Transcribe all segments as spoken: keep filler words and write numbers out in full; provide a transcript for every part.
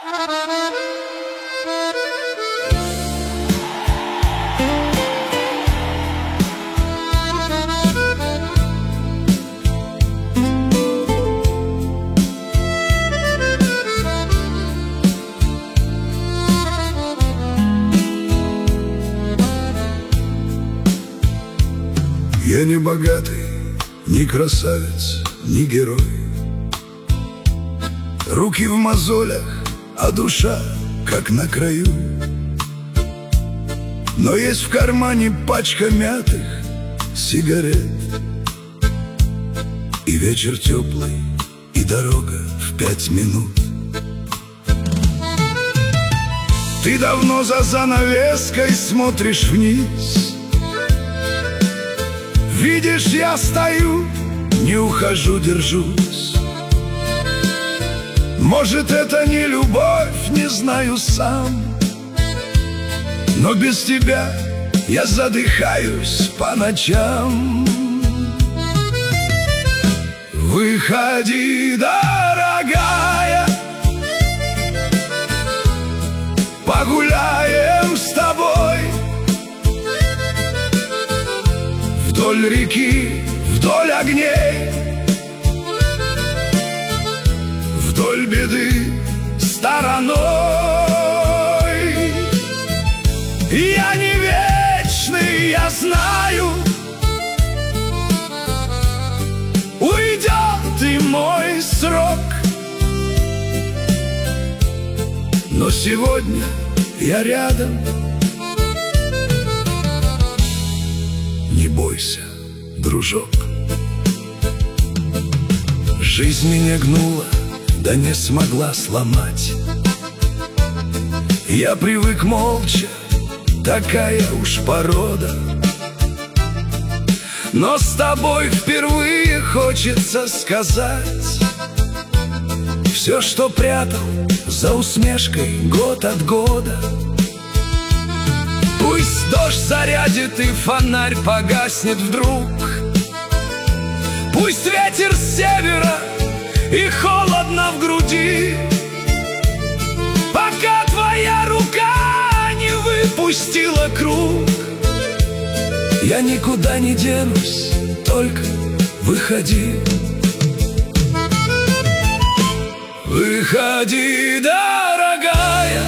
Я не богатый, ни красавец, ни герой. Руки в мозолях, а душа как на краю. Но есть в кармане пачка мятых сигарет, и вечер теплый, и дорога в пять минут. Ты давно за занавеской смотришь вниз. Видишь, я стою, не ухожу, держусь. Может, это не любовь, не знаю сам, но без тебя я задыхаюсь по ночам. Выходи, дорогая, погуляем с тобой вдоль реки, вдоль огней, вдоль беды стороной. Я не вечный, я знаю, уйдет и мой срок, но сегодня я рядом. Не бойся, дружок. Жизнь меня гнула, да не смогла сломать. Я привык молча, такая уж порода, но с тобой впервые хочется сказать все, что прятал за усмешкой год от года. Пусть дождь зарядит и фонарь погаснет вдруг, пусть ветер с севера и холодно в груди, пока твоя рука не выпустила круг. Я никуда не денусь, только выходи. Выходи, дорогая,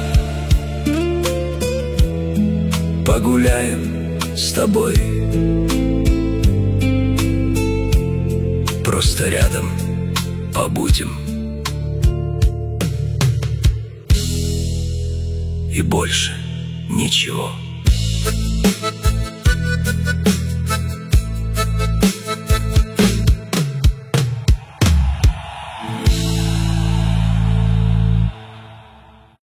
погуляем с тобой, просто рядом побудем, и больше ничего.